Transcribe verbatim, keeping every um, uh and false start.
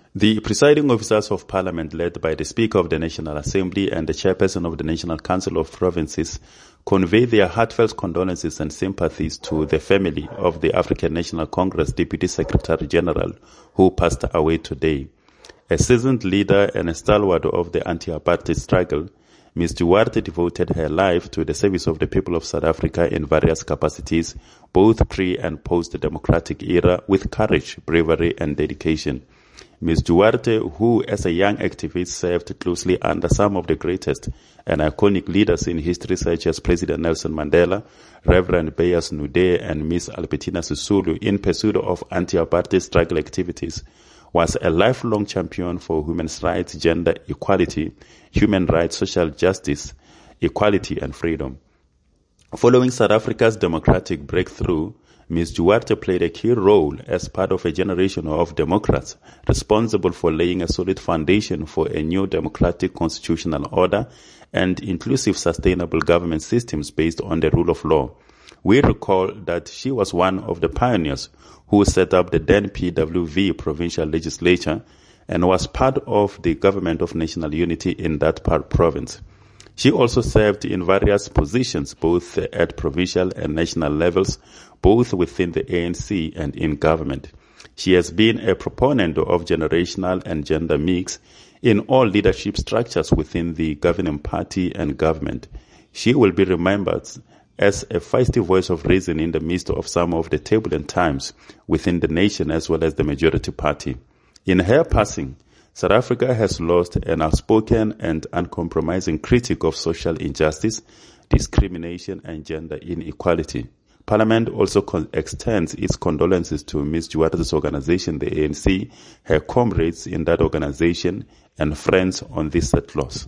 The presiding officers of Parliament, led by the Speaker of the National Assembly and the Chairperson of the National Council of Provinces, convey their heartfelt condolences and sympathies to the family of the African National Congress Deputy Secretary General who passed away today. A seasoned leader and a stalwart of the anti-apartheid struggle, Miz Duarte devoted her life to the service of the people of South Africa in various capacities, both pre- and post-democratic era, with courage, bravery, and dedication. Miz Duarte, who as a young activist served closely under some of the greatest and iconic leaders in history such as President Nelson Mandela, Reverend Beyers Nude, and Miss Albertina Sisulu in pursuit of anti-apartheid struggle activities, was a lifelong champion for women's rights, gender equality, human rights, social justice, equality, and freedom. Following South Africa's democratic breakthrough, Miz Duarte played a key role as part of a generation of Democrats responsible for laying a solid foundation for a new democratic constitutional order and inclusive sustainable government systems based on the rule of law. We recall that she was one of the pioneers who set up the then P W V provincial legislature and was part of the Government of National Unity in that province. She also served in various positions, both at provincial and national levels, both within the A N C and in government. She has been a proponent of generational and gender mix in all leadership structures within the governing party and government. She will be remembered as a feisty voice of reason in the midst of some of the turbulent times within the nation as well as the majority party. In her passing, South Africa has lost an outspoken and uncompromising critic of social injustice, discrimination, and gender inequality. Parliament also con- extends its condolences to Miz Duarte's organization, the A N C, her comrades in that organization, and friends on this sad loss.